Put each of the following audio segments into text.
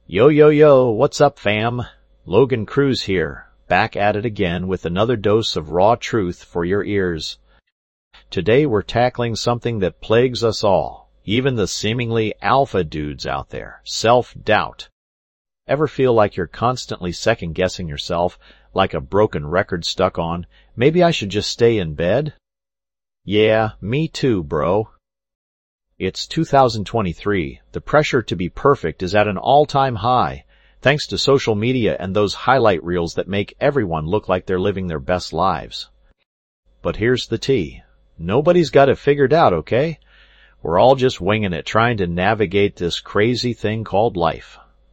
Yo, yo, yo, what's up, fam? Logan Cruz here, back at it again with another dose of raw truth for your ears. Today we're tackling something that plagues us all, even the seemingly alpha dudes out there, self-doubt. Ever feel like you're constantly second-guessing yourself, like a broken record stuck on, maybe I should just stay in bed? Yeah, me too, bro. It's 2023. The pressure to be perfect is at an all-time high, thanks to social media and those highlight reels that make everyone look like they're living their best lives. But here's the tea. Nobody's got it figured out, okay? We're all just winging it, trying to navigate this crazy thing called life.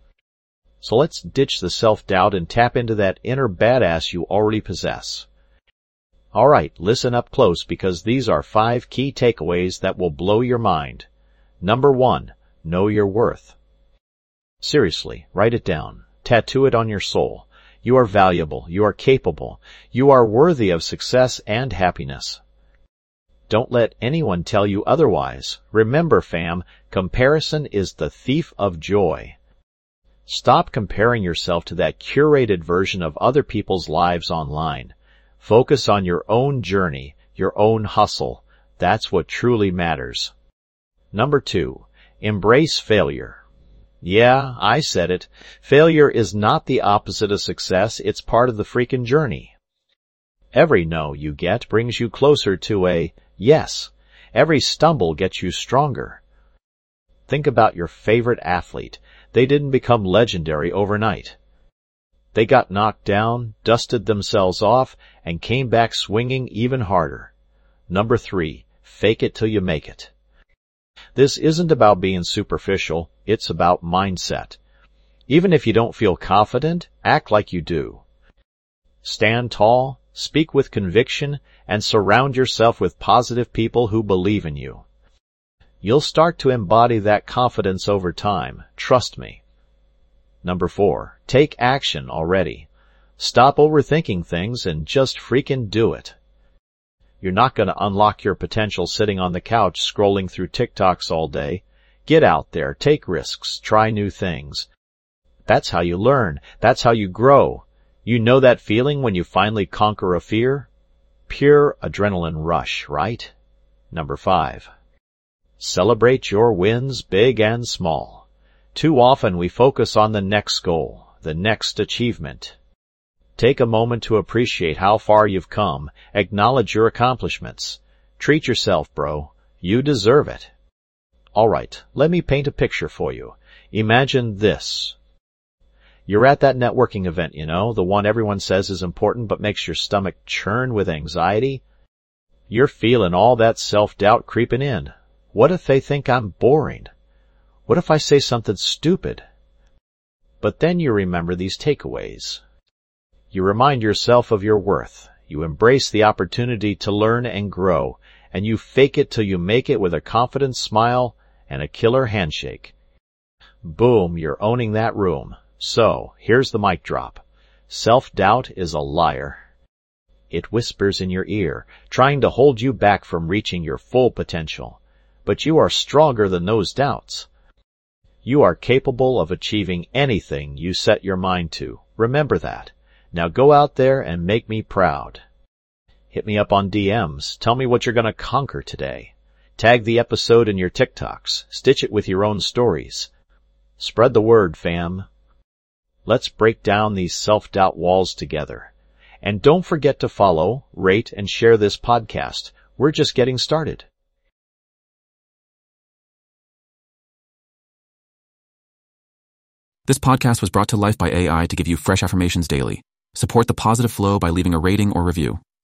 So let's ditch the self-doubt and tap into that inner badass you already possess. All right, listen up close because these are 5 key takeaways that will blow your mind. Number 1, know your worth. Seriously, write it down. Tattoo it on your soul. You are valuable. You are capable. You are worthy of success and happiness. Don't let anyone tell you otherwise. Remember, fam, comparison is the thief of joy. Stop comparing yourself to that curated version of other people's lives online. Focus on your own journey, your own hustle. That's what truly matters. Number 2, embrace failure. Yeah, I said it. Failure is not the opposite of success, it's part of the freaking journey. Every no you get brings you closer to a yes. Every stumble gets you stronger. Think about your favorite athlete. They didn't become legendary overnight. They got knocked down, dusted themselves off, and came back swinging even harder. Number 3, fake it till you make it. This isn't about being superficial, it's about mindset. Even if you don't feel confident, act like you do. Stand tall, speak with conviction, and surround yourself with positive people who believe in you. You'll start to embody that confidence over time, trust me. Number 4, take action already. Stop overthinking things and just freaking do it. You're not going to unlock your potential sitting on the couch scrolling through TikToks all day. Get out there, take risks, try new things. That's how you learn. That's how you grow. You know that feeling when you finally conquer a fear? Pure adrenaline rush, right? Number 5, celebrate your wins, big and small. Too often we focus on the next goal, the next achievement. Take a moment to appreciate how far you've come. Acknowledge your accomplishments. Treat yourself, bro. You deserve it. All right, let me paint a picture for you. Imagine this. You're at that networking event, you know, the one everyone says is important but makes your stomach churn with anxiety. You're feeling all that self-doubt creeping in. What if they think I'm boring? What if I say something stupid? But then you remember these takeaways. You remind yourself of your worth. You embrace the opportunity to learn and grow, and you fake it till you make it with a confident smile and a killer handshake. Boom, you're owning that room. So, here's the mic drop. Self-doubt is a liar. It whispers in your ear, trying to hold you back from reaching your full potential. But you are stronger than those doubts. You are capable of achieving anything you set your mind to. Remember that. Now go out there and make me proud. Hit me up on DMs. Tell me what you're going to conquer today. Tag the episode in your TikToks. Stitch it with your own stories. Spread the word, fam. Let's break down these self-doubt walls together. And don't forget to follow, rate, and share this podcast. We're just getting started. This podcast was brought to life by AI to give you fresh affirmations daily. Support the positive flow by leaving a rating or review.